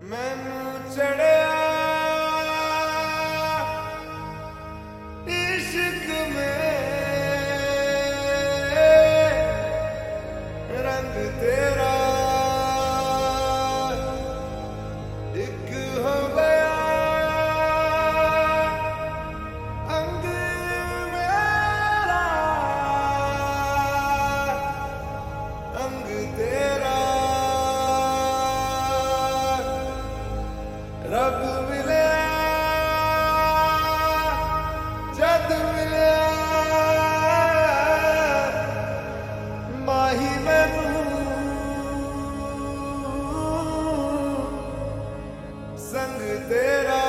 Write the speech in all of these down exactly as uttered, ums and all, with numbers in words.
मैनू चढ़िया इश्क में रंग तेरा एक हो गया अंग मेरा अंग तेरा रब मिले जद मिले माही मैनू संग तेरा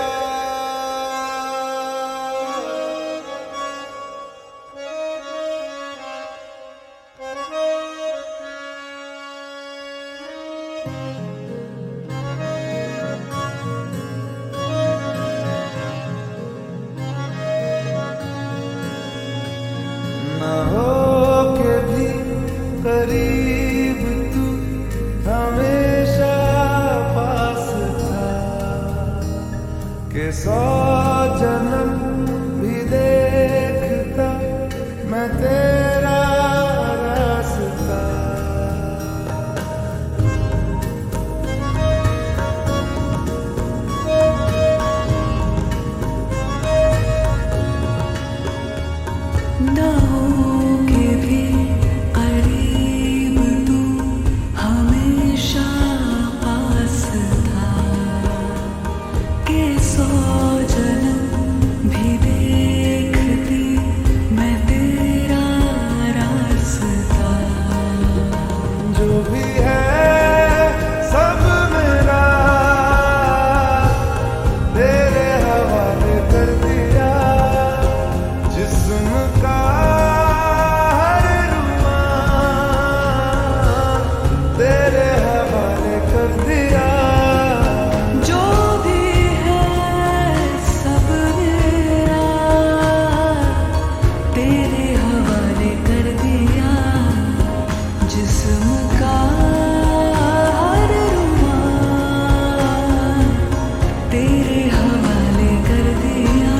ना हो के भी करीब तू हमेशा पास था कि सौ जन्म भी देखता मैं तेरा रास्ता ना होके भी करीब तू हमेशा पास था कि सौ जन्म भी देखती मैं तेरा रास्ता जो भी है सब मेरा तेरे हवाले कर दिया जिस्म का हर रुमाल तेरे हवाले कर दिया जो भी है सब मेरा तेरे हवाले कर दिया जिस्म का हर रुमाल तेरे हवाले कर दिया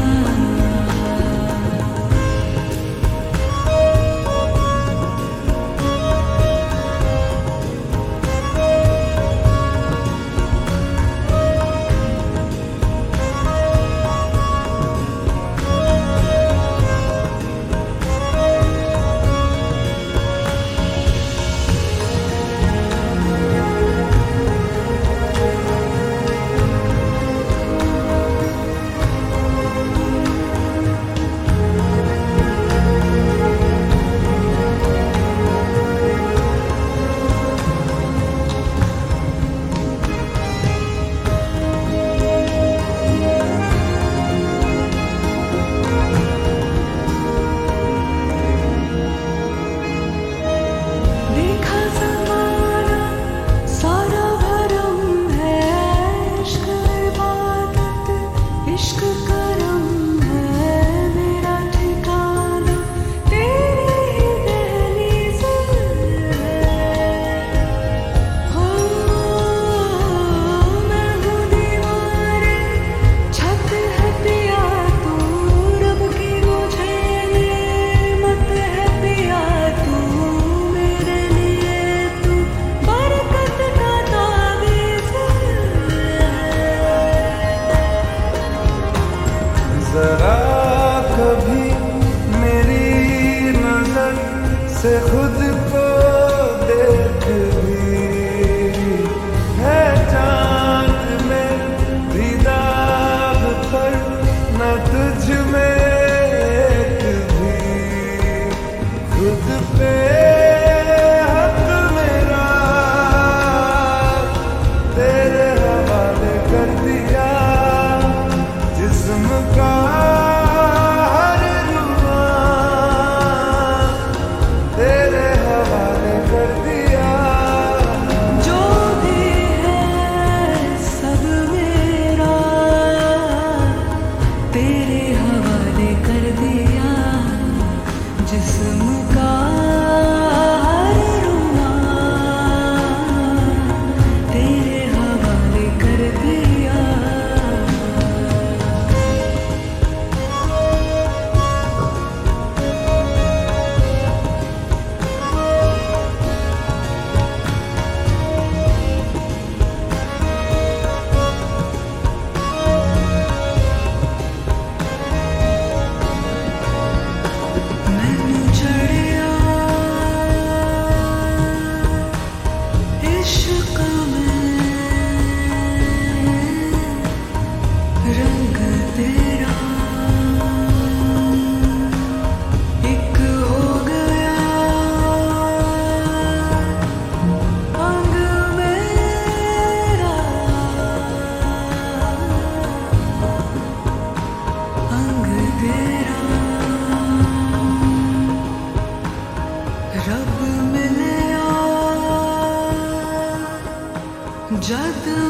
जद